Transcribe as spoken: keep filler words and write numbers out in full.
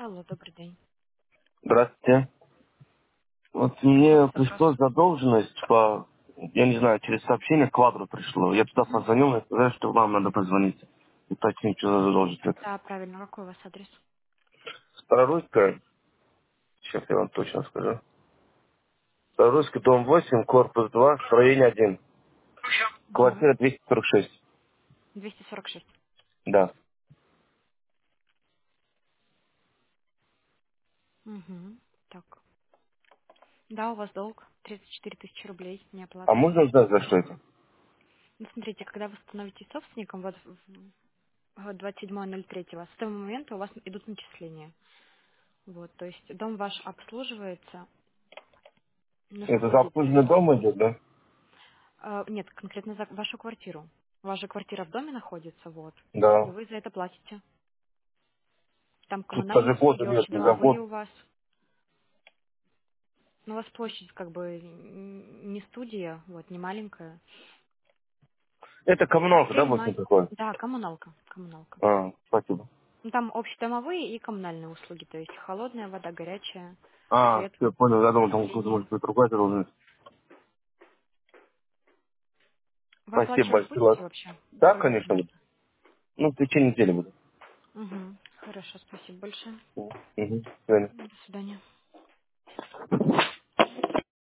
Алло, добрый день. Здравствуйте. Вот Какой у вас мне вопрос? пришло задолженность по, я не знаю, через сообщение квадру пришло. Я туда Мгм. позвонил, мне сказали, что вам надо позвонить. Уточнить, что за задолженность это. Да, правильно. Какой у вас адрес? Старорусская, сейчас я вам точно скажу. Старорусский, дом восемь, корпус два, строение один. Угу. Квартира двести сорок шесть. двести сорок шесть. Да. Угу. Так. Да, у вас долг тридцать четыре тысячи рублей А неоплата. можно узнать, за что это? Ну, смотрите, когда вы становитесь собственником, вот в в двадцать седьмого ноль третьего, с того момента у вас идут начисления. Вот, то есть дом ваш обслуживается на Это за суде, то обслуживание есть, дома идет, да? э, нет, конкретно за вашу квартиру. Ваша квартира в доме находится, вот, и Да. вы за это платите. Там Тут коммунальные даже услуги, года нет, не за общедомовые год. у вас. Ну, у вас площадь как бы н- не студия, вот, не маленькая. Это коммуналка, да, восемь Средний, приходит? да, коммуналка, коммуналка. А, спасибо. Ну, там общедомовые и коммунальные услуги, то есть холодная вода, горячая, А, свет, все, понял. Я думал, там какой-то, отопление. может быть, другая задолженность. Вы Спасибо оплачивать большое. будете вообще Да, свой конечно, документ? буду. Ну, в течение недели буду. Угу. Хорошо, спасибо большое. Угу. До свидания. До свидания.